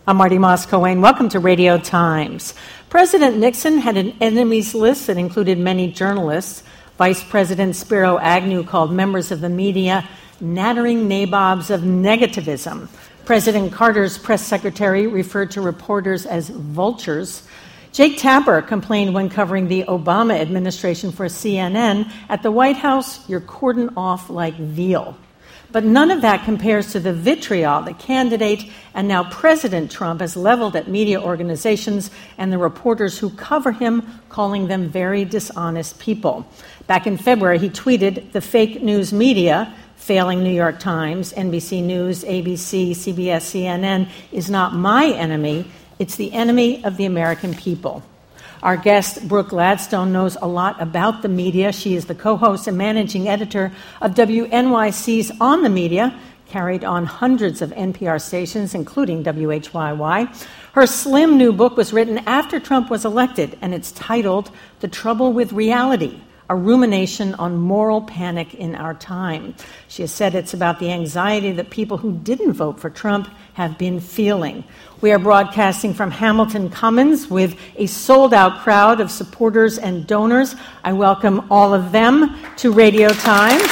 I'm Marty Moss-Coane. Welcome to Radio Times. President Nixon had an enemies list that included many journalists. Vice President Spiro Agnew called members of the media nattering nabobs of negativism. President Carter's press secretary referred to reporters as vultures. Jake Tapper complained when covering the Obama administration for CNN, "At the White House, you're cordoned off like veal." But none of that compares to the vitriol that candidate and now President Trump has leveled at media organizations and the reporters who cover him, calling them very dishonest people. Back in February, he tweeted, "The fake news media, failing New York Times, NBC News, ABC, CBS, CNN, is not my enemy. It's the enemy of the American people." Our guest, Brooke Gladstone, knows a lot about the media. She is the co-host and managing editor of WNYC's On the Media, carried on hundreds of NPR stations, including WHYY. Her slim new book was written after Trump was elected, and it's titled The Trouble with Reality, a rumination on moral panic in our time. She has said it's about the anxiety that people who didn't vote for Trump have been feeling. We are broadcasting from Hamilton Commons with a sold-out crowd of supporters and donors. I welcome all of them to Radio Times.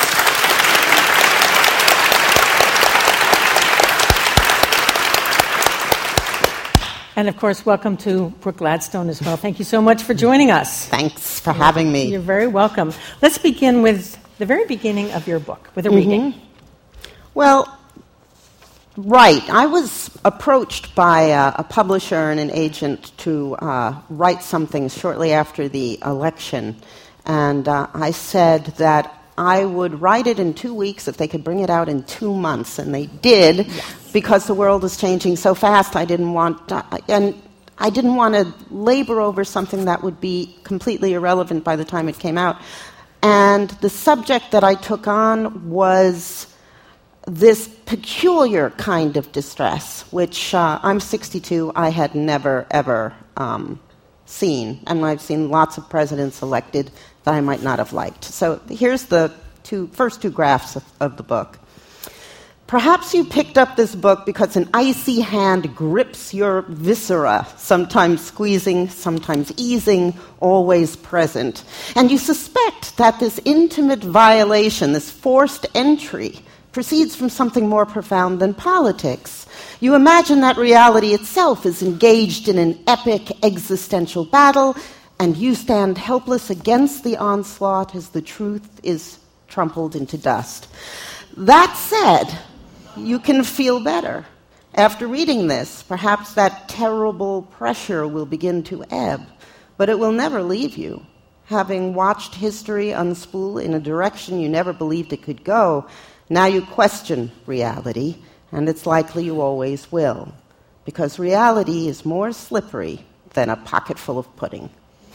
And, of course, welcome to Brooke Gladstone as well. Thank you so much for joining us. Thanks for having me. You're very welcome. Let's begin with the very beginning of your book, with a reading. Well, right. I was approached by a publisher and an agent to write something shortly after the election. And I said that I would write it in 2 weeks if they could bring it out in 2 months. And they did. Yes. Because the world is changing so fast, I didn't want to labor over something that would be completely irrelevant by the time it came out. And the subject that I took on was this peculiar kind of distress, which I'm 62, I had never, ever seen. And I've seen lots of presidents elected that I might not have liked. So here's the first two graphs of the book. Perhaps you picked up this book because an icy hand grips your viscera, sometimes squeezing, sometimes easing, always present. And you suspect that this intimate violation, this forced entry, proceeds from something more profound than politics. You imagine that reality itself is engaged in an epic existential battle, and you stand helpless against the onslaught as the truth is trampled into dust. That said, you can feel better. After reading this, perhaps that terrible pressure will begin to ebb, but it will never leave you. Having watched history unspool in a direction you never believed it could go, now you question reality, and it's likely you always will, because reality is more slippery than a pocket full of pudding.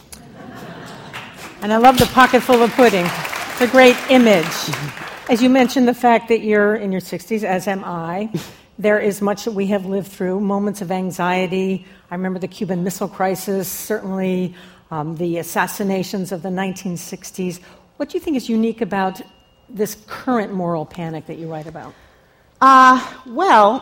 And I love the pocket full of pudding. It's a great image. As you mentioned, the fact that you're in your 60s, as am I, there is much that we have lived through, moments of anxiety. I remember the Cuban Missile Crisis, certainly the assassinations of the 1960s. What do you think is unique about this current moral panic that you write about? Well,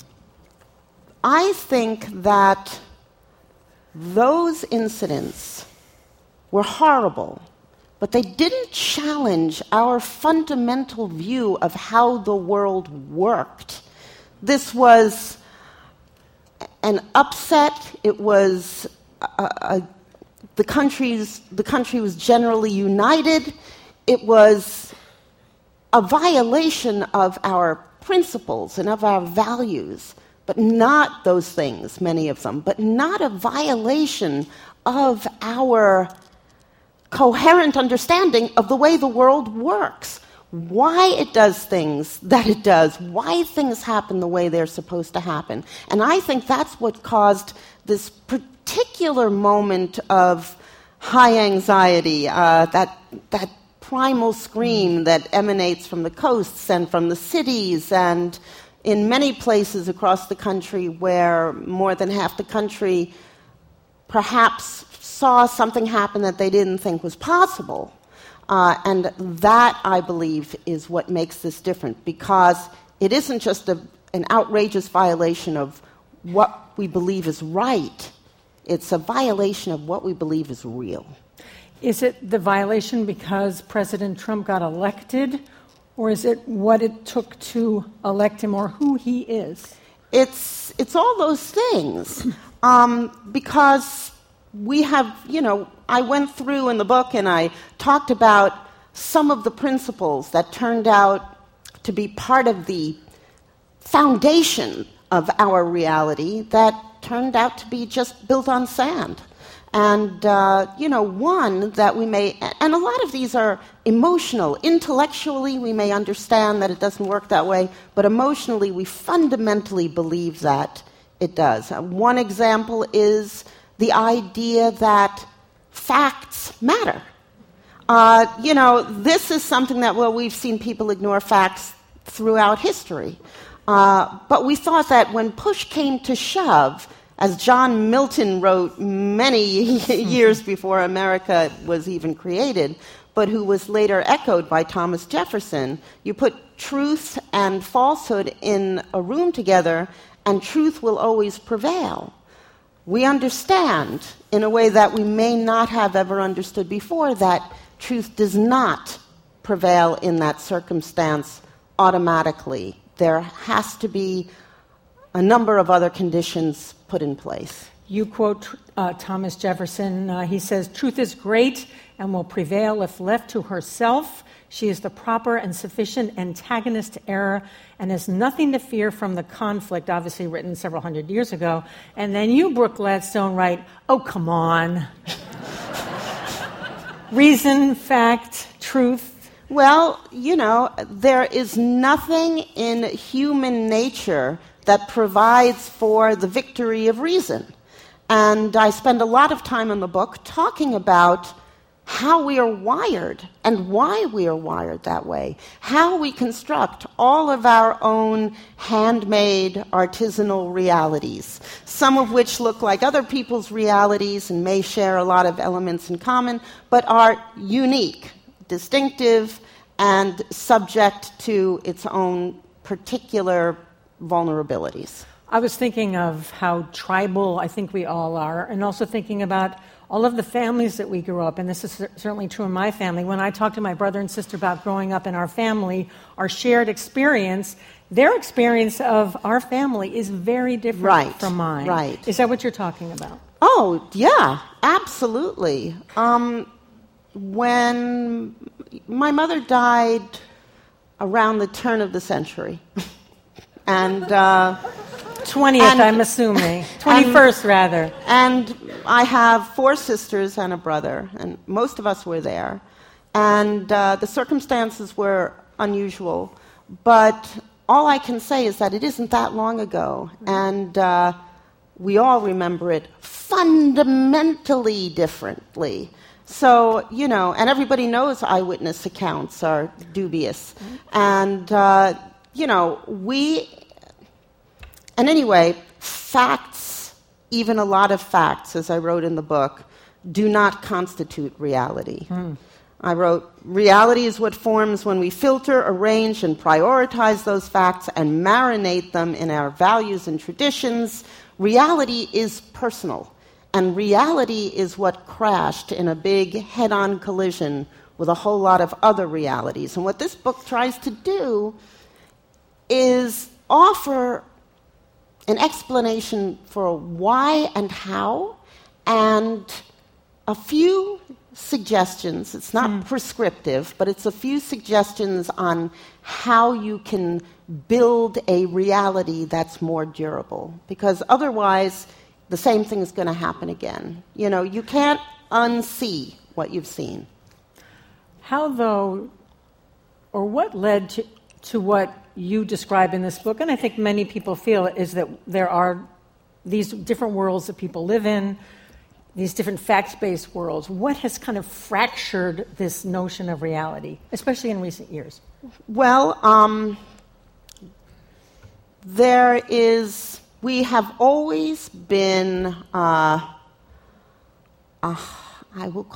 I think that those incidents were horrible, but they didn't challenge our fundamental view of how the world worked. This was an upset. It was the country was generally united. It was a violation of our principles and of our values, but not those things, many of them, but not a violation of our coherent understanding of the way the world works, why it does things that it does, why things happen the way they're supposed to happen. And I think that's what caused this particular moment of high anxiety, that primal scream that emanates from the coasts and from the cities and in many places across the country where more than half the country perhaps saw something happen that they didn't think was possible. And that, I believe, is what makes this different, because it isn't just an outrageous violation of what we believe is right. It's a violation of what we believe is real. Is it the violation because President Trump got elected, or is it what it took to elect him, or who he is? It's all those things. Because we have, I went through in the book and I talked about some of the principles that turned out to be part of the foundation of our reality that turned out to be just built on sand. And, one that we may, and a lot of these are emotional. Intellectually, we may understand that it doesn't work that way, but emotionally, we fundamentally believe that it does. One example is the idea that facts matter. This is something that, we've seen people ignore facts throughout history. But we thought that when push came to shove, as John Milton wrote many years before America was even created, but who was later echoed by Thomas Jefferson, you put truth and falsehood in a room together, and truth will always prevail. We understand, in a way that we may not have ever understood before, that truth does not prevail in that circumstance automatically. There has to be a number of other conditions put in place. You quote Thomas Jefferson. He says, "Truth is great and will prevail if left to herself. She is the proper and sufficient antagonist to error and has nothing to fear from the conflict," obviously written several hundred years ago. And then you, Brooke Gladstone, write, "Oh, come on." Reason, fact, truth. Well, there is nothing in human nature that provides for the victory of reason. And I spend a lot of time in the book talking about how we are wired and why we are wired that way, how we construct all of our own handmade artisanal realities, some of which look like other people's realities and may share a lot of elements in common, but are unique, distinctive, and subject to its own particular vulnerabilities. I was thinking of how tribal I think we all are, and also thinking about all of the families that we grew up in. This is certainly true in my family. When I talk to my brother and sister about growing up in our family, our shared experience, their experience of our family is very different from mine. Right. Is that what you're talking about? Oh, yeah, absolutely. When my mother died around the turn of the century, and 20th, I'm assuming. 21st, rather. And I have 4 sisters and a brother, and most of us were there. And the circumstances were unusual, but all I can say is that it isn't that long ago, and we all remember it fundamentally differently. So, and everybody knows eyewitness accounts are dubious. And, and anyway, facts, even a lot of facts, as I wrote in the book, do not constitute reality. I wrote, reality is what forms when we filter, arrange, and prioritize those facts and marinate them in our values and traditions. Reality is personal, and reality is what crashed in a big head-on collision with a whole lot of other realities. And what this book tries to do is offer an explanation for why and how, and a few suggestions. It's not prescriptive, but it's a few suggestions on how you can build a reality that's more durable. Because otherwise, the same thing is going to happen again. You can't unsee what you've seen. How, though, or what led to what you describe in this book, and I think many people feel, is that there are these different worlds that people live in, these different fact-based worlds. What has kind of fractured this notion of reality, especially in recent years? Well, we have always been,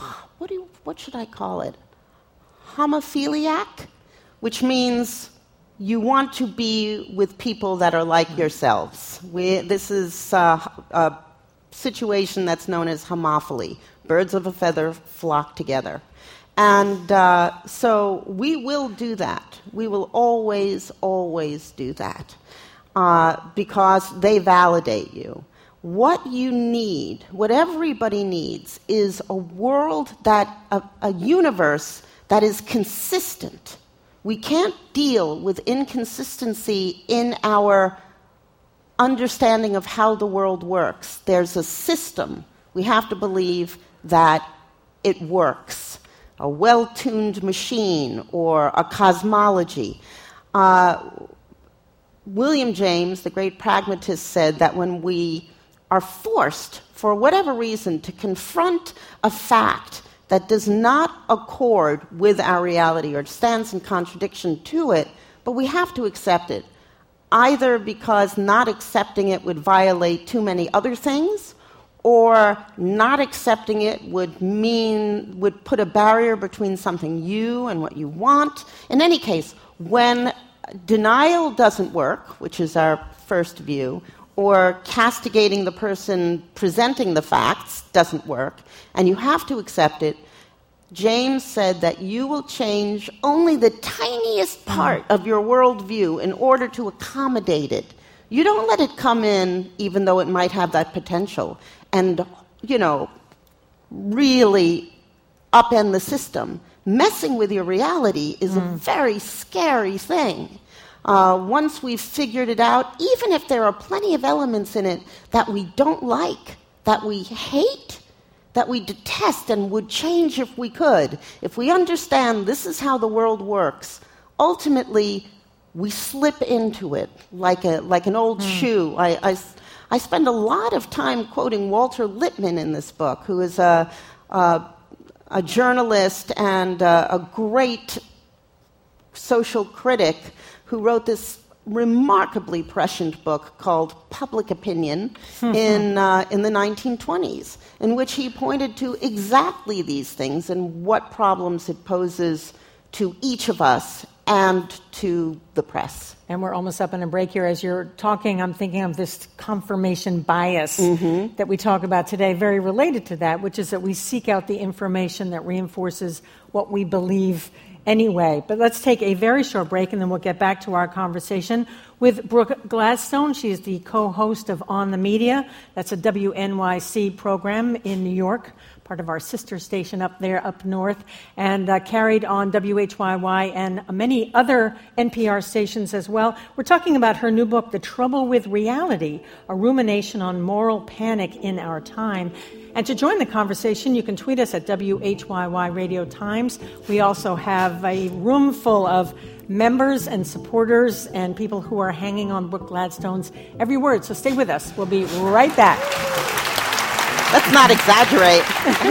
what should I call it? Homophiliac, which means you want to be with people that are like yourselves. This is a situation that's known as homophily. Birds of a feather flock together. And so we will do that. We will always, always do that because they validate you. What you need, what everybody needs, is a world a universe that is consistent. We can't deal with inconsistency in our understanding of how the world works. There's a system. We have to believe that it works. A well-tuned machine or a cosmology. William James, the great pragmatist, said that when we are forced, for whatever reason, to confront a fact that does not accord with our reality or stands in contradiction to it, but we have to accept it, either because not accepting it would violate too many other things, or not accepting it would put a barrier between something you and what you want. In any case, when denial doesn't work, which is our first view, or castigating the person presenting the facts doesn't work, and you have to accept it, James said that you will change only the tiniest part of your worldview in order to accommodate it. You don't let it come in, even though it might have that potential, and, really upend the system. Messing with your reality is a very scary thing. Once we've figured it out, even if there are plenty of elements in it that we don't like, that we hate, that we detest and would change if we could, if we understand this is how the world works, ultimately we slip into it like an old shoe. I spend a lot of time quoting Walter Lippmann in this book, who is a journalist and a great social critic who wrote this remarkably prescient book called Public Opinion in the 1920s, in which he pointed to exactly these things and what problems it poses to each of us and to the press. And we're almost up on a break here. As you're talking, I'm thinking of this confirmation bias that we talk about today, very related to that, which is that we seek out the information that reinforces what we believe anyway. But let's take a very short break, and then we'll get back to our conversation with Brooke Gladstone. She is the co-host of On the Media. That's a WNYC program in New York, part of our sister station up there, up north, and carried on WHYY and many other NPR stations as well. We're talking about her new book, The Trouble with Reality, a rumination on moral panic in our time. And to join the conversation, you can tweet us at WHYY Radio Times. We also have a room full of members and supporters and people who are hanging on Brooke Gladstone's every word. So stay with us. We'll be right back. Let's not exaggerate.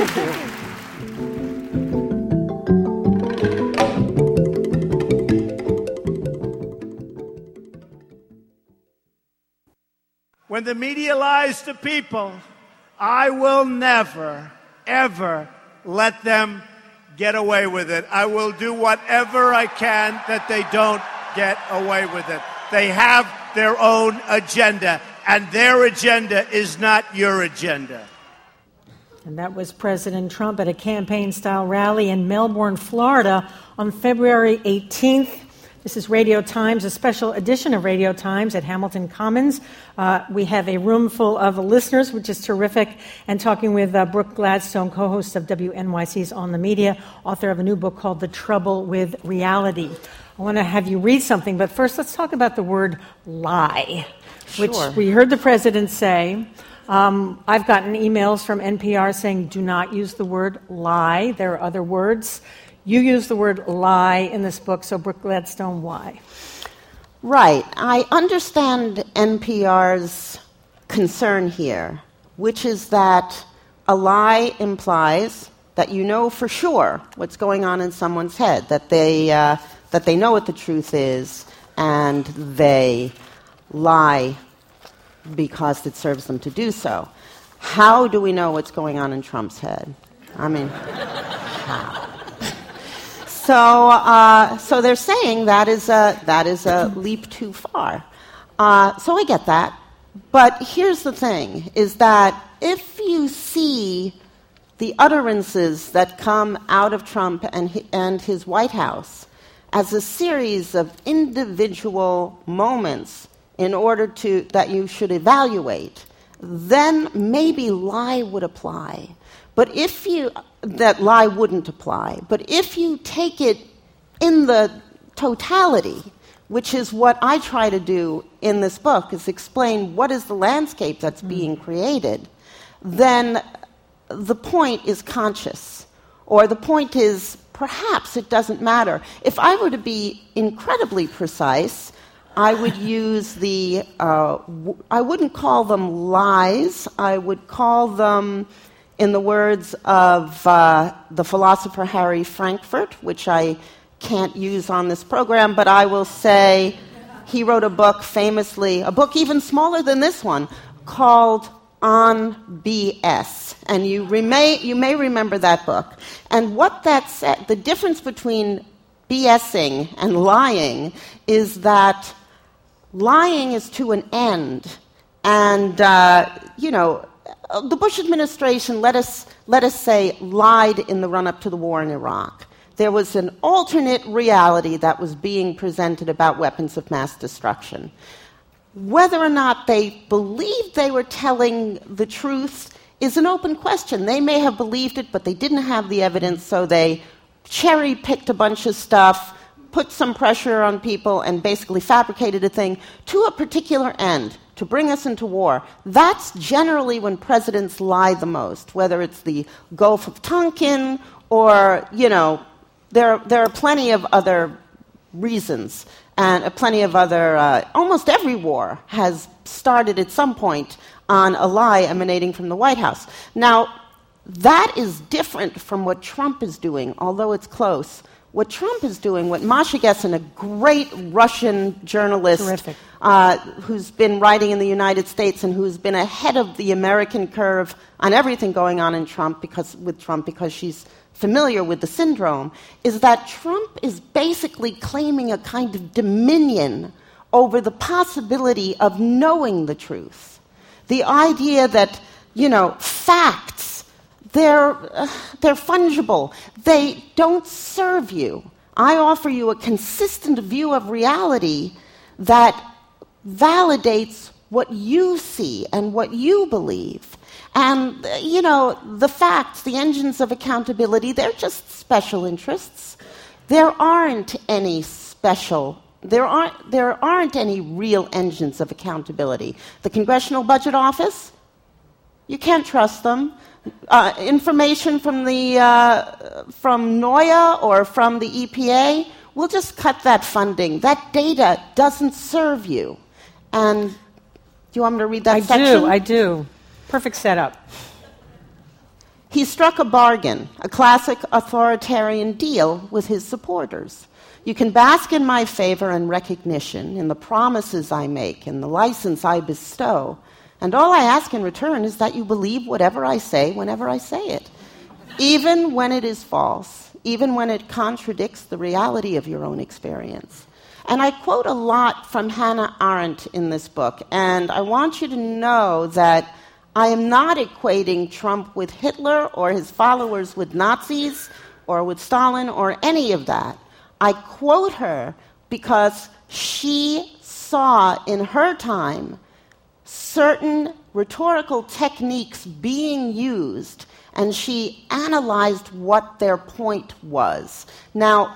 When the media lies to people, I will never, ever let them get away with it. I will do whatever I can that they don't get away with it. They have their own agenda, and their agenda is not your agenda. And that was President Trump at a campaign-style rally in Melbourne, Florida on February 18th. This is Radio Times, a special edition of Radio Times at Hamilton Commons. We have a room full of listeners, which is terrific, and talking with Brooke Gladstone, co-host of WNYC's On the Media, author of a new book called The Trouble with Reality. I want to have you read something, but first let's talk about the word lie, which we heard the president say. I've gotten emails from NPR saying, do not use the word lie. There are other words. You use the word lie in this book, so Brooke Gladstone, why? Right. I understand NPR's concern here, which is that a lie implies that you know for sure what's going on in someone's head, that they know what the truth is, and they lie because it serves them to do so. How do we know what's going on in Trump's head? I mean, how? So they're saying that is a leap too far. So I get that. But here's the thing, is that if you see the utterances that come out of Trump and his White House as a series of individual moments in order that you should evaluate, then maybe lie would apply. But that lie wouldn't apply. But if you take it in the totality, which is what I try to do in this book, is explain what is the landscape that's being created, then the point is conscious. Or the point is, perhaps it doesn't matter. If I were to be incredibly precise, I would use I wouldn't call them lies, I would call them, in the words of the philosopher Harry Frankfurt, which I can't use on this program, but I will say he wrote a book famously, a book even smaller than this one, called On BS. And you may remember that book. And what that said, the difference between BSing and lying is that lying is to an end. And, the Bush administration, let us say, lied in the run-up to the war in Iraq. There was an alternate reality that was being presented about weapons of mass destruction. Whether or not they believed they were telling the truth is an open question. They may have believed it, but they didn't have the evidence, so they cherry-picked a bunch of stuff, put some pressure on people, and basically fabricated a thing to a particular end, to bring us into war. That's generally when presidents lie the most, whether it's the Gulf of Tonkin or, there are plenty of other reasons, and plenty of other, almost every war has started at some point on a lie emanating from the White House. Now, that is different from what Trump is doing, although it's close. What Trump is doing, what Masha Gessen, a great Russian journalist who's been writing in the United States and who's been ahead of the American curve on everything going on in Trump because she's familiar with the syndrome, is that Trump is basically claiming a kind of dominion over the possibility of knowing the truth. The idea that, facts, they're fungible. They don't serve you. I offer you a consistent view of reality that validates what you see and what you believe. And, the facts, the engines of accountability, they're just special interests. There aren't any real engines of accountability. The Congressional Budget Office, you can't trust them. Information from NOIA or from the EPA, we'll just cut that funding. That data doesn't serve you. And do you want me to read that section? I do. Perfect setup. He struck a bargain, a classic authoritarian deal with his supporters. You can bask in my favor and recognition, in the promises I make, in the license I bestow, and all I ask in return is that you believe whatever I say whenever I say it, even when it is false, even when it contradicts the reality of your own experience. And I quote a lot from Hannah Arendt in this book, and I want you to know that I am not equating Trump with Hitler or his followers with Nazis or with Stalin or any of that. I quote her because she saw in her time certain rhetorical techniques being used, and she analyzed what their point was. Now,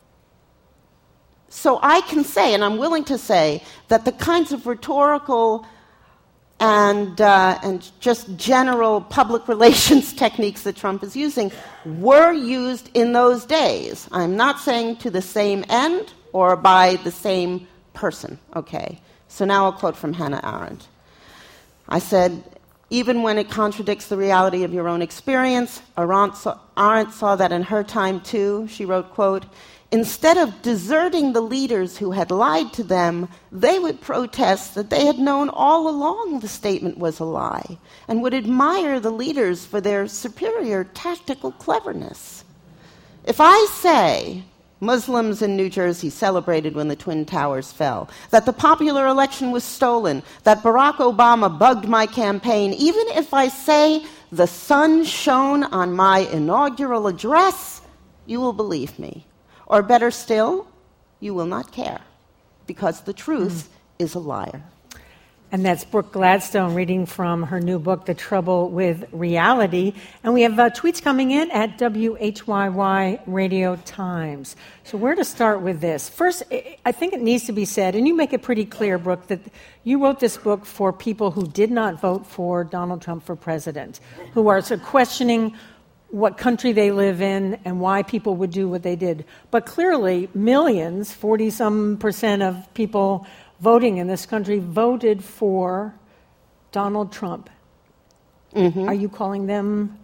so I can say, and I'm willing to say, that the kinds of rhetorical and just general public relations techniques that Trump is using were used in those days. I'm not saying to the same end or by the same person, okay? So now I'll quote from Hannah Arendt. I said, even when it contradicts the reality of your own experience, Arendt saw that in her time too. She wrote, quote, instead of deserting the leaders who had lied to them, they would protest that they had known all along the statement was a lie and would admire the leaders for their superior tactical cleverness. If I say Muslims in New Jersey celebrated when the Twin Towers fell, that the popular election was stolen, that Barack Obama bugged my campaign, even if I say the sun shone on my inaugural address, you will believe me. Or better still, you will not care, because the truth is a liar. And that's Brooke Gladstone reading from her new book, The Trouble with Reality. And we have tweets coming in at WHYY Radio Times. So where to start with this? First, I think it needs to be said, and you make it pretty clear, Brooke, that you wrote this book for people who did not vote for Donald Trump for president, who are sort of questioning what country they live in and why people would do what they did. But clearly, millions, 40-some% of people voting in this country voted for Donald Trump. Are you calling them?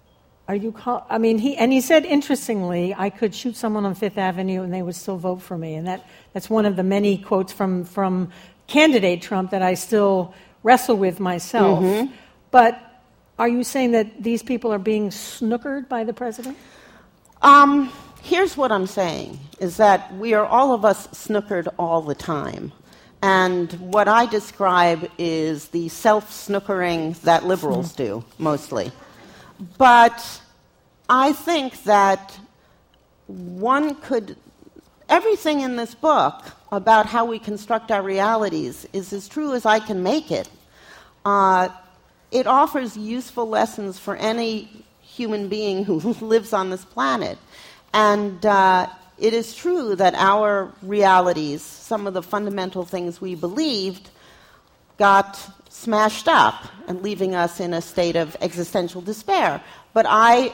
He said, interestingly, I could shoot someone on Fifth Avenue and they would still vote for me. And that's one of the many quotes from candidate Trump that I still wrestle with myself. But are you saying that these people are being snookered by the president? Here's what I'm saying, is that we are all of us snookered all the time. And what I describe is the self-snookering that liberals do, mostly. But I think that everything in this book about how we construct our realities is as true as I can make it. It offers useful lessons for any human being who lives on this planet. And it is true that our realities, some of the fundamental things we believed, got smashed up and leaving us in a state of existential despair. But I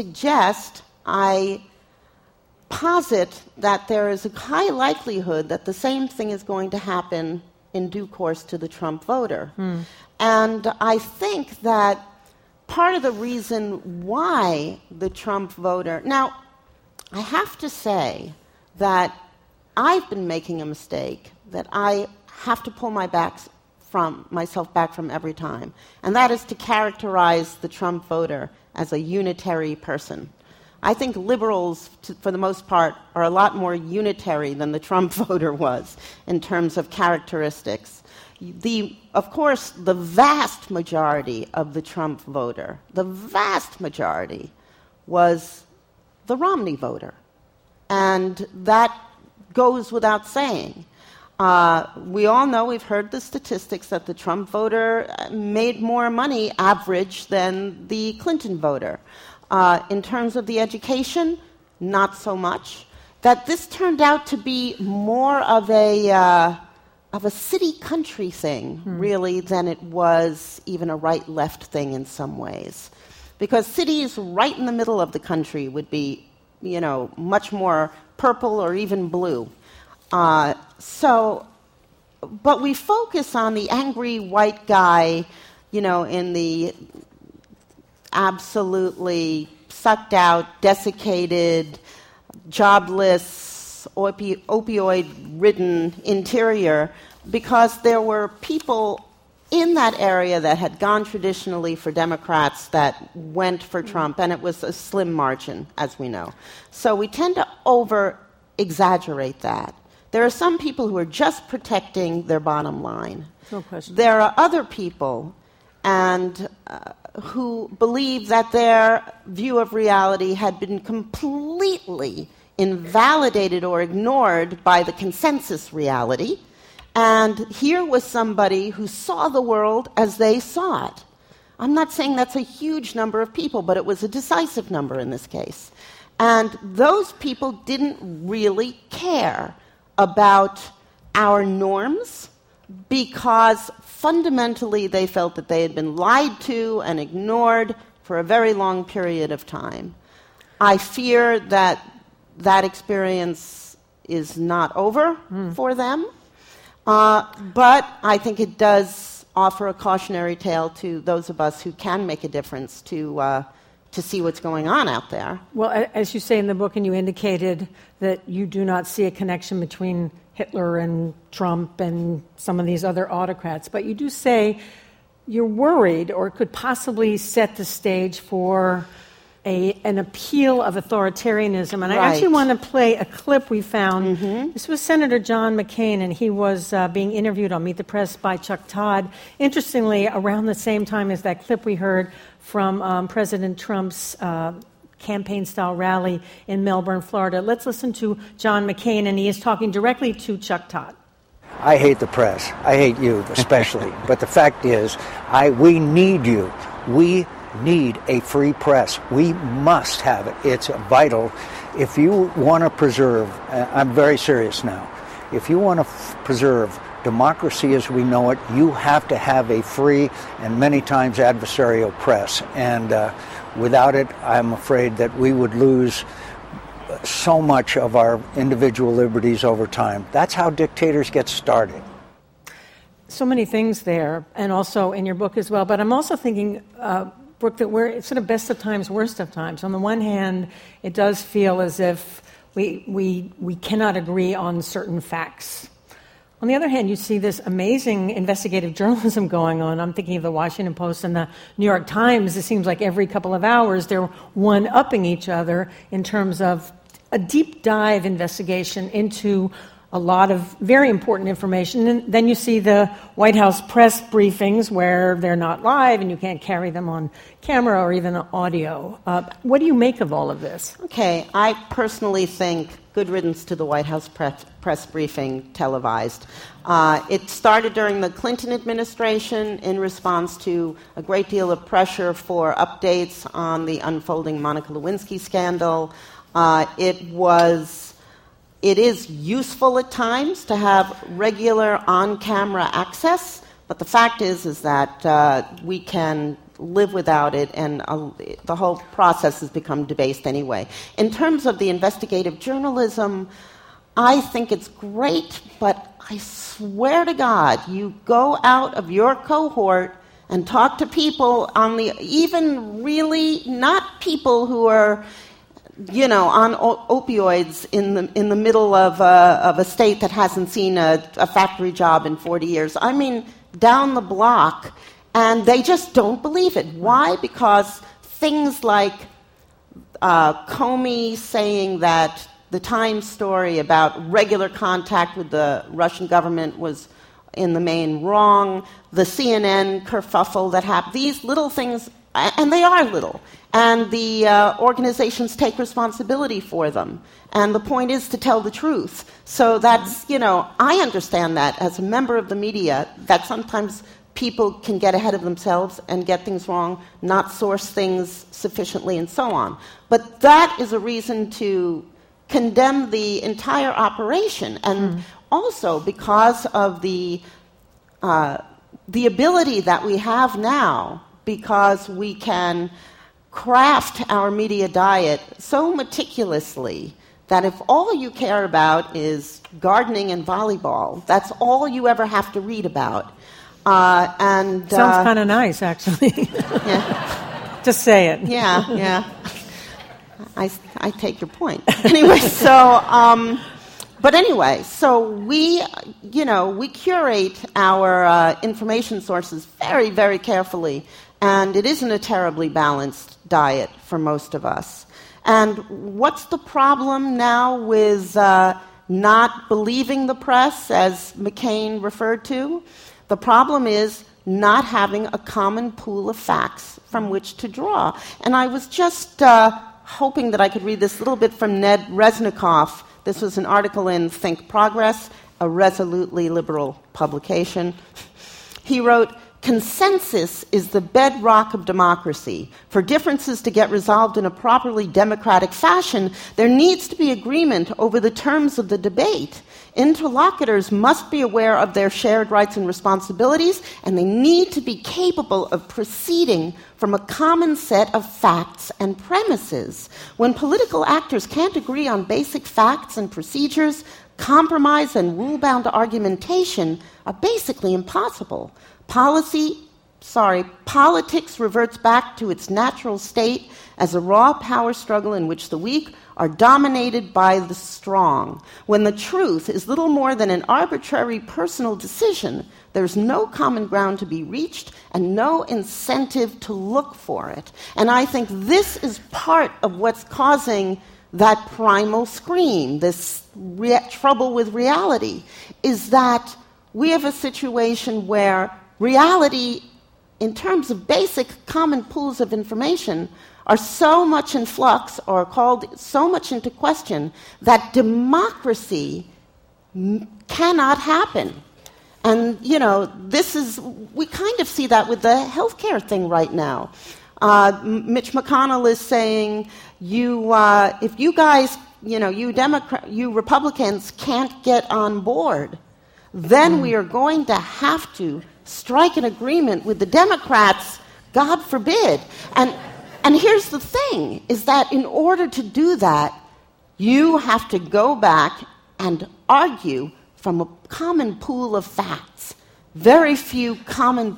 posit that there is a high likelihood that the same thing is going to happen in due course to the Trump voter. And I think that part of the reason why the Trump voter... Now, I have to say that I've been making a mistake that I have to pull myself back from every time, and that is to characterize the Trump voter as a unitary person. I think liberals, for the most part, are a lot more unitary than the Trump voter was in terms of characteristics. Of course, the vast majority of the Trump voter, the vast majority, was the Romney voter. And that goes without saying. We all know, we've heard the statistics, that the Trump voter made more money average than the Clinton voter. In terms of the education, not so much. That this turned out to be more of a city-country thing, really, than it was even a right-left thing in some ways. Because cities right in the middle of the country would be, much more purple or even blue. But we focus on the angry white guy, in the absolutely sucked out, desiccated, jobless, opioid-ridden interior, because there were people in that area that had gone traditionally for Democrats that went for Trump, and it was a slim margin, as we know. So we tend to over-exaggerate that. There are some people who are just protecting their bottom line. No question. There are other people who believe that their view of reality had been completely invalidated or ignored by the consensus reality. And here was somebody who saw the world as they saw it. I'm not saying that's a huge number of people, but it was a decisive number in this case. And those people didn't really care about our norms because fundamentally they felt that they had been lied to and ignored for a very long period of time. I fear that that experience is not over for them. But I think it does offer a cautionary tale to those of us who can make a difference to see what's going on out there. Well, as you say in the book, and you indicated that you do not see a connection between Hitler and Trump and some of these other autocrats, but you do say you're worried or could possibly set the stage for an appeal of authoritarianism. And I Right. actually want to play a clip we found. This was Senator John McCain, and he was being interviewed on Meet the Press by Chuck Todd. Interestingly, around the same time as that clip we heard from President Trump's campaign-style rally in Melbourne, Florida. Let's listen to John McCain, and he is talking directly to Chuck Todd. I hate the press. I hate you especially. But the fact is, we need you. We need a free press. We must have it. It's vital. If you want to preserve, I'm very serious now, if you want to preserve democracy as we know it, you have to have a free and many times adversarial press. And without it, I'm afraid that we would lose so much of our individual liberties over time. That's how dictators get started. So many things there, and also in your book as well. But I'm also thinking, Brooke, that we're sort of best of times, worst of times. On the one hand, it does feel as if we cannot agree on certain facts. On the other hand, you see this amazing investigative journalism going on. I'm thinking of the Washington Post and the New York Times. It seems like every couple of hours they're one-upping each other in terms of a deep dive investigation into a lot of very important information. And then you see the White House press briefings where they're not live and you can't carry them on camera or even audio. What do you make of all of this? Okay, I personally think good riddance to the White House press briefing televised. It started during the Clinton administration in response to a great deal of pressure for updates on the unfolding Monica Lewinsky scandal. It is useful at times to have regular on-camera access, but the fact is that we can live without it, and the whole process has become debased anyway. In terms of the investigative journalism, I think it's great, but I swear to God, you go out of your cohort and talk to people even really not people who are on opioids in the middle of a state that hasn't seen a factory job in 40 years. I mean, down the block, and they just don't believe it. Why? Because things like Comey saying that the Times story about regular contact with the Russian government was in the main wrong, the CNN kerfuffle that happened, these little things, and they are little, and the organizations take responsibility for them. And the point is to tell the truth. So that's, I understand that as a member of the media, that sometimes people can get ahead of themselves and get things wrong, not source things sufficiently, and so on. But that is a reason to condemn the entire operation. And also because of the ability that we have now, because we can craft our media diet so meticulously that if all you care about is gardening and volleyball, that's all you ever have to read about. Sounds kind of nice, actually. Yeah. Just say it. Yeah. I take your point. Anyway, so we curate our information sources very, very carefully, and it isn't a terribly balanced diet for most of us. And what's the problem now with not believing the press, as McCain referred to? The problem is not having a common pool of facts from which to draw. And I was just hoping that I could read this little bit from Ned Reznikoff. This was an article in Think Progress, a resolutely liberal publication. He wrote, "Consensus is the bedrock of democracy. For differences to get resolved in a properly democratic fashion, there needs to be agreement over the terms of the debate. Interlocutors must be aware of their shared rights and responsibilities, and they need to be capable of proceeding from a common set of facts and premises. When political actors can't agree on basic facts and procedures, compromise and rule-bound argumentation are basically impossible. Politics reverts back to its natural state as a raw power struggle in which the weak are dominated by the strong. When the truth is little more than an arbitrary personal decision, There's no common ground to be reached and no incentive to look for it. And I think this is part of what's causing that primal scream, this trouble with reality, is that we have a situation where reality, in terms of basic common pools of information, are so much in flux or called so much into question that democracy cannot happen. And, we kind of see that with the healthcare thing right now. Mitch McConnell is saying, if you guys, you Republicans can't get on board, then we are going to have to strike an agreement with the Democrats, God forbid. And here's the thing, is that in order to do that, you have to go back and argue from a common pool of facts. Very few common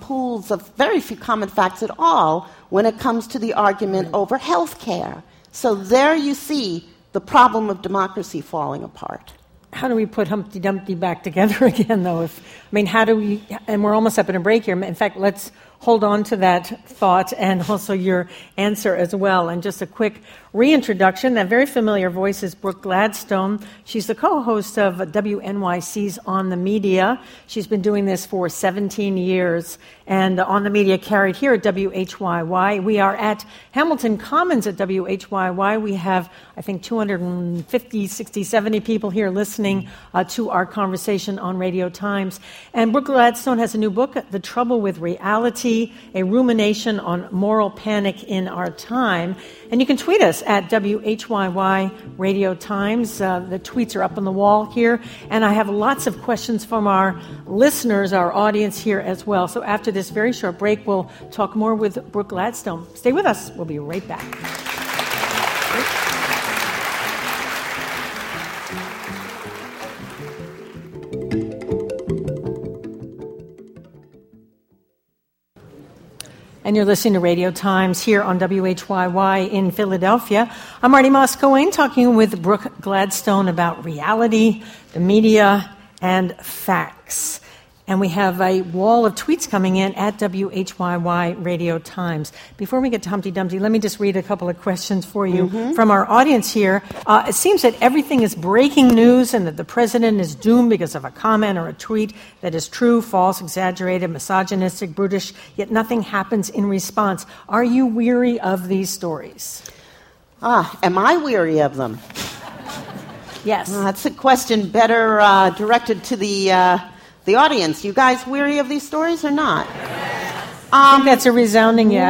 facts at all when it comes to the argument over health care. So there you see the problem of democracy falling apart. How do we put Humpty Dumpty back together again, though? How do we, and we're almost up in a break here. In fact, let's hold on to that thought and also your answer as well. And just a quick reintroduction. That very familiar voice is Brooke Gladstone. She's the co-host of WNYC's On the Media. She's been doing this for 17 years. And On the Media carried here at WHYY. We are at Hamilton Commons at WHYY. We have, I think, 250, 60, 70 people here listening to our conversation on Radio Times. And Brooke Gladstone has a new book, The Trouble with Reality, a rumination on moral panic in our time. And you can tweet us at WHYY Radio Times. The tweets are up on the wall here. And I have lots of questions from our listeners, our audience here as well. So after this very short break, we'll talk more with Brooke Gladstone. Stay with us. We'll be right back. And you're listening to Radio Times here on WHYY in Philadelphia. I'm Marty Moss-Cohen talking with Brooke Gladstone about reality, the media, and facts. And we have a wall of tweets coming in at WHYY Radio Times. Before we get to Humpty Dumpty, let me just read a couple of questions for you from our audience here. It seems that everything is breaking news and that the president is doomed because of a comment or a tweet that is true, false, exaggerated, misogynistic, brutish, yet nothing happens in response. Are you weary of these stories? Am I weary of them? Yes. That's a question better directed to the audience. You guys weary of these stories or not? I think that's a resounding yes.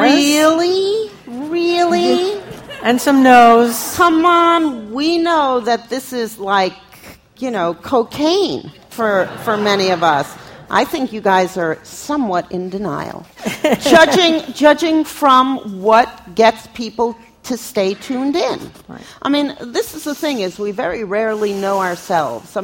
Really? And some no's. Come on, we know that this is like, cocaine for many of us. I think you guys are somewhat in denial. Judging from what gets people to stay tuned in. Right. This is the thing, is we very rarely know ourselves.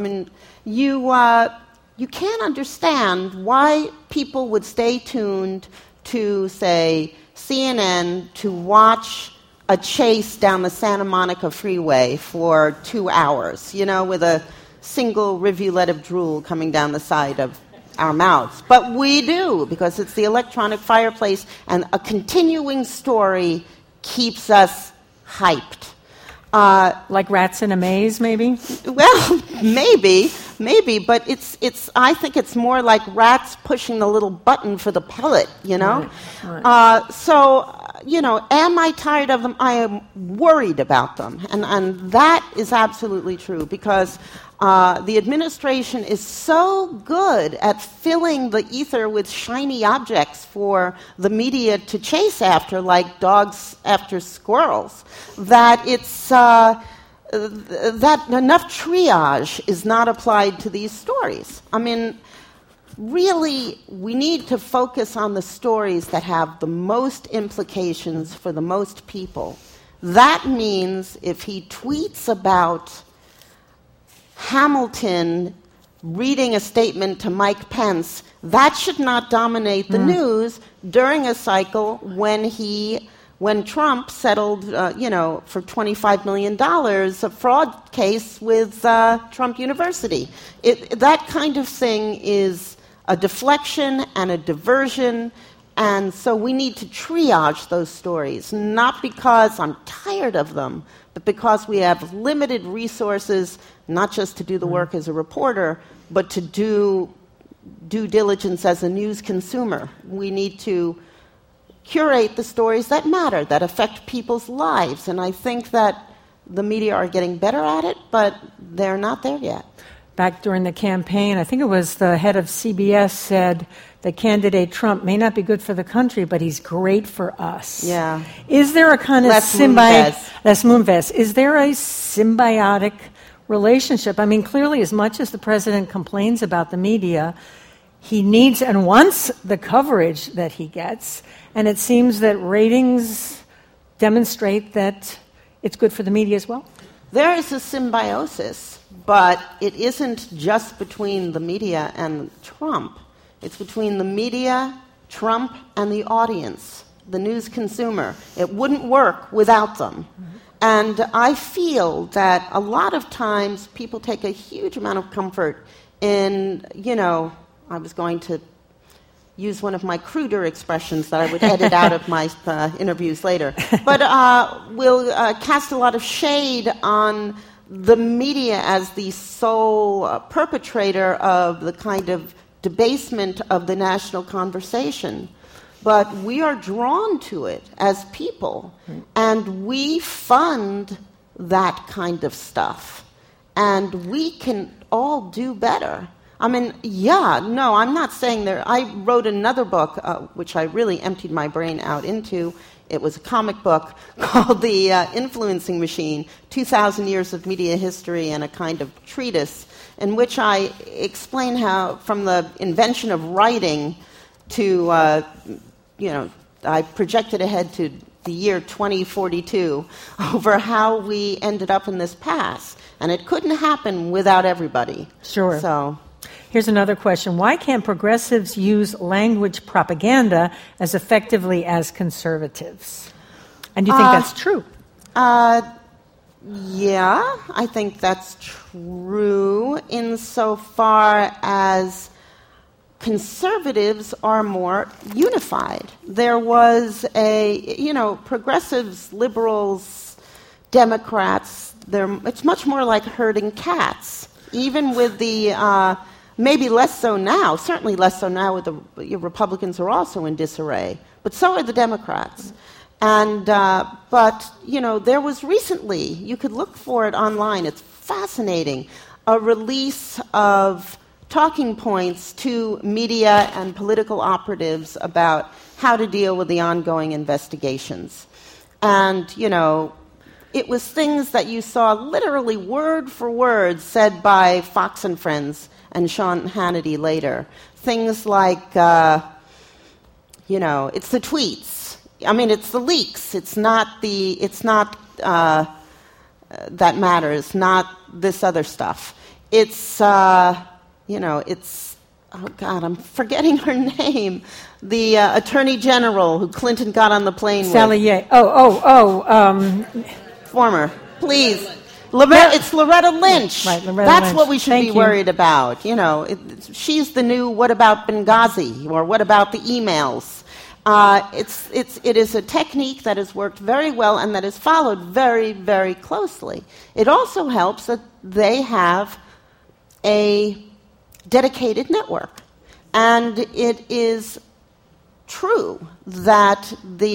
You can't understand why people would stay tuned to, say, CNN to watch a chase down the Santa Monica freeway for 2 hours, with a single rivulet of drool coming down the side of our mouths. But we do, because it's the electronic fireplace, and a continuing story keeps us hyped. Like rats in a maze, maybe? Well, maybe, but it's. I think it's more like rats pushing the little button for the pellet, Right. Am I tired of them? I am worried about them, and that is absolutely true, because the administration is so good at filling the ether with shiny objects for the media to chase after, like dogs after squirrels, that it's that enough triage is not applied to these stories. Really, we need to focus on the stories that have the most implications for the most people. That means if he tweets about Hamilton reading a statement to Mike Pence, that should not dominate the news during a cycle when Trump settled, for $25 million, a fraud case with Trump University. That kind of thing is a deflection and a diversion. And so we need to triage those stories, not because I'm tired of them, but because we have limited resources, not just to do the work as a reporter, but to do due diligence as a news consumer. We need to curate the stories that matter, that affect people's lives. And I think that the media are getting better at it, but they're not there yet. Back during the campaign, I think it was the head of CBS said that candidate Trump may not be good for the country, but he's great for us. Yeah. Is there a kind of symbiotic? Is there a symbiotic relationship? I mean, clearly, as much as the president complains about the media, he needs and wants the coverage that he gets, and it seems that ratings demonstrate that it's good for the media as well. There is a symbiosis, but it isn't just between the media and Trump. It's between the media, Trump, and the audience, the news consumer. It wouldn't work without them. Mm-hmm. And I feel that a lot of times people take a huge amount of comfort in, I was going to use one of my cruder expressions that I would edit out of my interviews later, but we'll cast a lot of shade on the media as the sole perpetrator of the kind of debasement of the national conversation. But we are drawn to it as people, and we fund that kind of stuff, and we can all do better. I mean, I'm not saying there. I wrote another book, which I really emptied my brain out into. It was a comic book called The Influencing Machine, 2,000 Years of Media History, and a kind of treatise in which I explain how, from the invention of writing to, I projected ahead to the year 2042 over how we ended up in this pass. And it couldn't happen without everybody. Sure. So here's another question. Why can't progressives use language propaganda as effectively as conservatives? And do you think that's true? Yeah, I think that's true insofar as conservatives are more unified. There was progressives, liberals, Democrats, it's much more like herding cats. Even with the, maybe less so now, certainly less so now with the Republicans are also in disarray, but so are the Democrats. And, but there was recently, you could look for it online, it's fascinating, a release of talking points to media and political operatives about how to deal with the ongoing investigations. And, it was things that you saw literally word for word said by Fox and Friends and Sean Hannity later. Things like, it's the tweets. I mean, it's the leaks. It's not that matters, not this other stuff. It's, it's, oh God, I'm forgetting her name. The Attorney General who Clinton got on the plane Sally with. Yeh. Former. Please. It's Loretta Lynch. Right, Loretta That's Lynch. What we should be worried about. She's the new what about Benghazi or what about the emails. It is a technique that has worked very well and that is followed very, very closely. It also helps that they have a dedicated network. And it is true that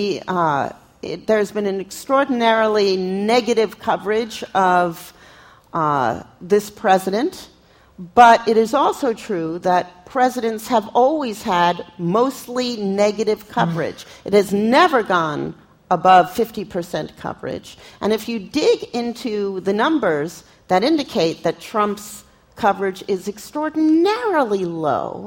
there's been an extraordinarily negative coverage of this president, but it is also true that presidents have always had mostly negative coverage. It has never gone above 50% coverage. And if you dig into the numbers that indicate that Trump's coverage is extraordinarily low,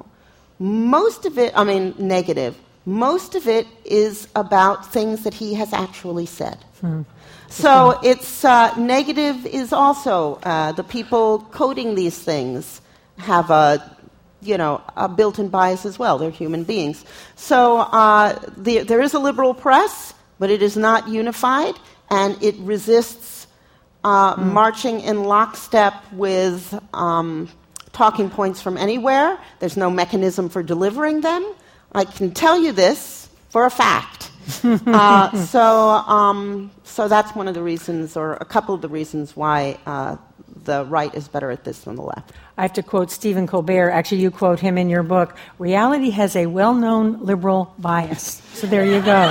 negative, most of it is about things that he has actually said. So it's negative is also the people coding these things have a built-in bias as well. They're human beings. So there is a liberal press, but it is not unified, and it resists marching in lockstep with talking points from anywhere. There's no mechanism for delivering them. I can tell you this for a fact. So that's one of the reasons, or a couple of the reasons, why the right is better at this than the left. I have to quote Stephen Colbert. Actually, you quote him in your book. Reality has a well-known liberal bias. So there you go.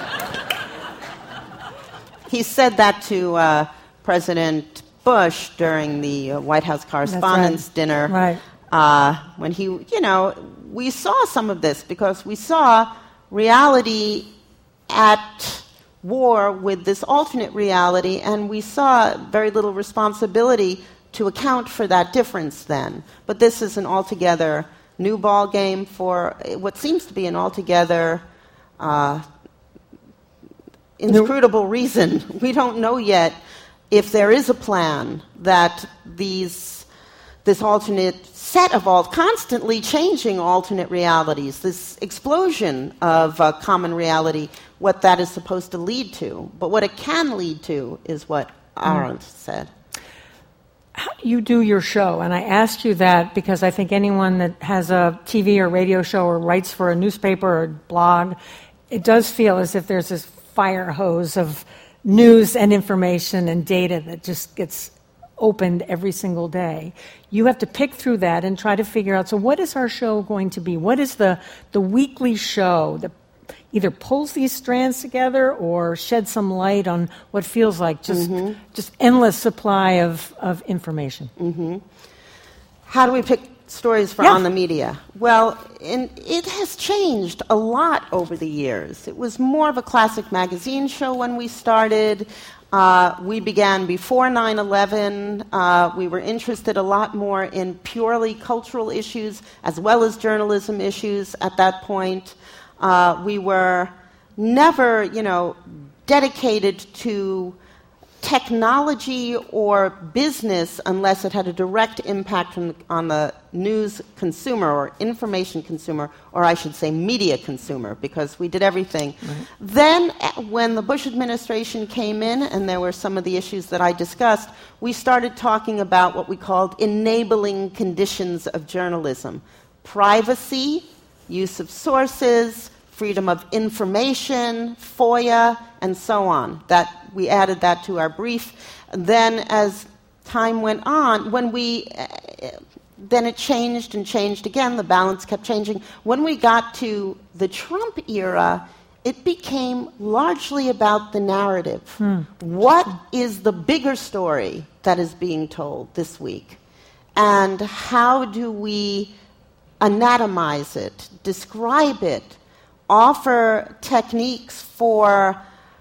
He said that to President Bush during the White House Correspondents' Dinner. Right. When he, we saw some of this because we saw reality at war with this alternate reality, and we saw very little responsibility to account for that difference then. But this is an altogether new ball game for what seems to be an altogether inscrutable reason. We don't know yet if there is a plan that this alternate set of constantly changing alternate realities, this explosion of common reality, what that is supposed to lead to. But what it can lead to is what Arendt said. How do you do your show? And I asked you that because I think anyone that has a TV or radio show or writes for a newspaper or blog, it does feel as if there's this fire hose of news and information and data that just gets opened every single day. You have to pick through that and try to figure out, so what is our show going to be? What is the weekly show that either pulls these strands together or sheds some light on what feels like just endless supply of information? Mm-hmm. How do we pick stories for on the media? Well, it has changed a lot over the years. It was more of a classic magazine show when we started. We began before 9/11. We were interested a lot more in purely cultural issues as well as journalism issues at that point. We were never, dedicated to technology or business unless it had a direct impact on the news consumer or information consumer, or I should say media consumer, because we did everything. Right. Then when the Bush administration came in and there were some of the issues that I discussed, we started talking about what we called enabling conditions of journalism. Privacy, use of sources, freedom of information, FOIA, and so on. That we added that to our brief. Then as time went on, then it changed and changed again. The balance kept changing. When we got to the Trump era, it became largely about the narrative. What is the bigger story that is being told this week? And how do we anatomize it, describe it, offer techniques for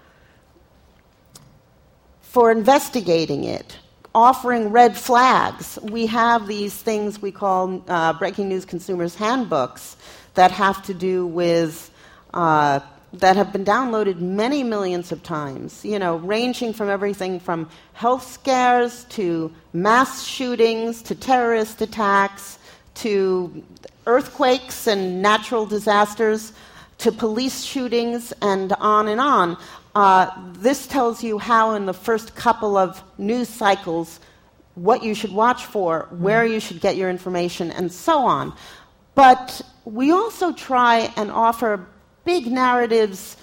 investigating it, offering red flags. We have these things we call Breaking News Consumers Handbooks that have to do with, that have been downloaded many millions of times, ranging from everything from health scares to mass shootings to terrorist attacks to earthquakes and natural disasters to police shootings and on and on. This tells you how in the first couple of news cycles what you should watch for, where you should get your information, and so on. But we also try and offer big narratives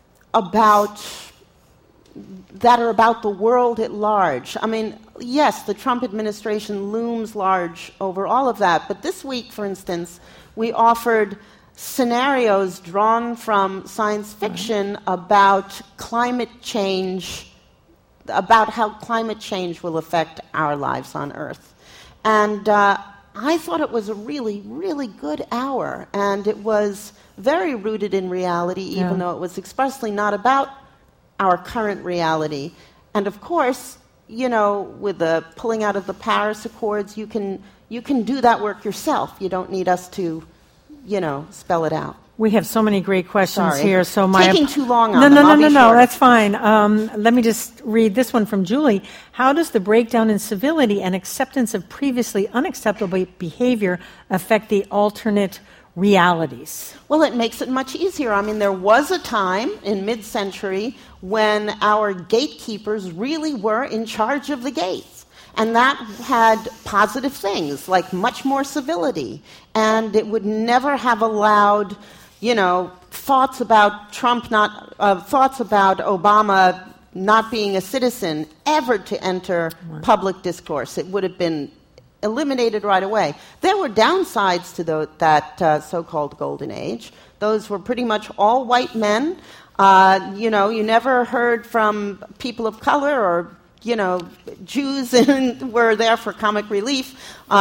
that are about the world at large. I mean, yes, the Trump administration looms large over all of that, but this week, for instance, we offered scenarios drawn from science fiction about climate change, about how climate change will affect our lives on Earth. And I thought it was a really, really good hour, and it was very rooted in reality, even though it was expressly not about our current reality. And of course, with the pulling out of the Paris Accords, you can do that work yourself. You don't need us to spell it out. We have so many great questions Sorry. here. So taking too long on them. No, that's fine. Let me just read this one from Julie. How does the breakdown in civility and acceptance of previously unacceptable behavior affect the alternate realities? Well, it makes it much easier. I mean, there was a time in mid-century when our gatekeepers really were in charge of the gates. And that had positive things, like much more civility. And it would never have allowed, thoughts about thoughts about Obama not being a citizen ever to enter public discourse. It would have been eliminated right away. There were downsides to that so-called golden age. Those were pretty much all white men. You never heard from people of color or, Jews were there for comic relief.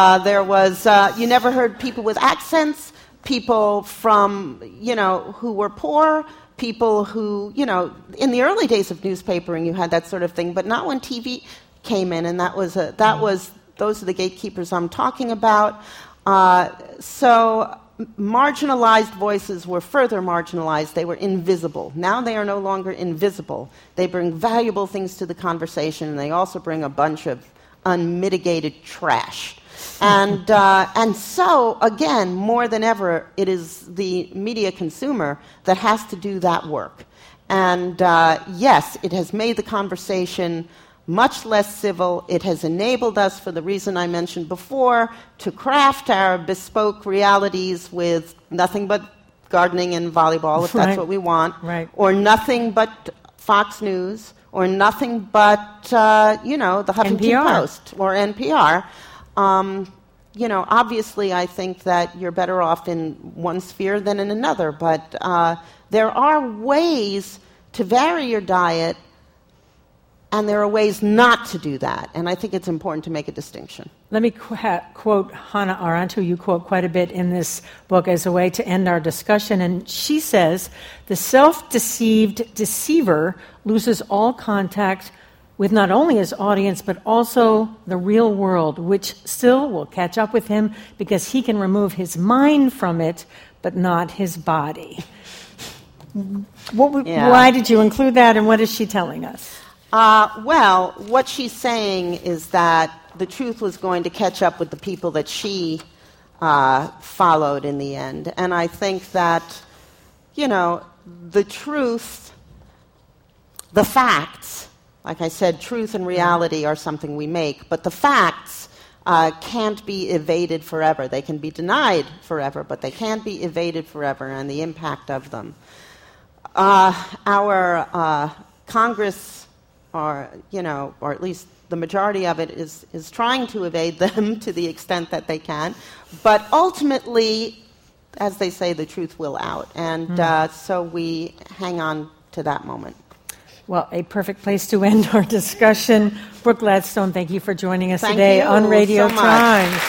You never heard people with accents, people from, who were poor, people who, in the early days of newspapering, you had that sort of thing, but not when TV came in, and those are the gatekeepers I'm talking about. So marginalized voices were further marginalized. They were invisible. Now they are no longer invisible. They bring valuable things to the conversation, and they also bring a bunch of unmitigated trash. And so, again, more than ever, it is the media consumer that has to do that work. And yes, it has made the conversation much less civil. It has enabled us, for the reason I mentioned before, to craft our bespoke realities with nothing but gardening and volleyball, if that's what we want, or nothing but Fox News, or nothing but, the Huffington Post or NPR. Obviously, I think that you're better off in one sphere than in another, but there are ways to vary your diet, and there are ways not to do that, and I think it's important to make a distinction. Let me quote Hannah Arendt, who you quote quite a bit in this book, as a way to end our discussion, and she says, "The self-deceived deceiver loses all contact with not only his audience, but also the real world, which still will catch up with him because he can remove his mind from it, but not his body." Why did you include that, and what is she telling us? Well, what she's saying is that the truth was going to catch up with the people that she followed in the end. And I think that, the truth, the facts, like I said, truth and reality are something we make, but the facts can't be evaded forever. They can be denied forever, but they can't be evaded forever, and the impact of them. Our Congress, or at least the majority of it, is trying to evade them to the extent that they can, but ultimately, as they say, the truth will out, and so we hang on to that moment. Well, a perfect place to end our discussion. Brooke Gladstone, thank you for joining us today on Radio Times.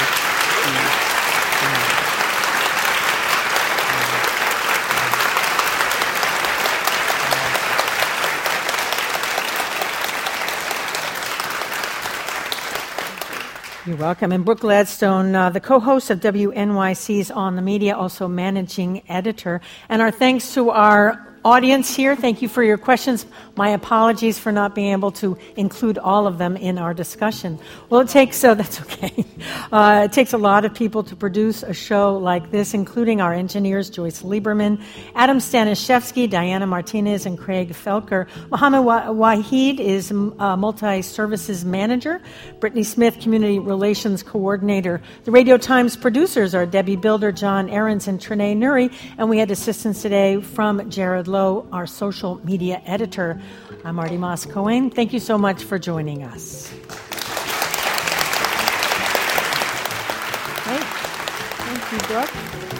You're welcome. And Brooke Gladstone, the co-host of WNYC's On the Media, also managing editor. And our thanks to our audience here. Thank you for your questions. My apologies for not being able to include all of them in our discussion. Well, that's okay. It takes a lot of people to produce a show like this, including our engineers, Joyce Lieberman, Adam Staniszewski, Diana Martinez, and Craig Felker. Mohammed Wahid is multi-services manager. Brittany Smith, community relations coordinator. The Radio Times producers are Debbie Bilder, John Ahrens, and Trinae Nuri. And we had assistance today from Jared Lowe, our social media editor. I'm Marty Moss-Cohen. Thank you so much for joining us. Great. Thank you, Brooke.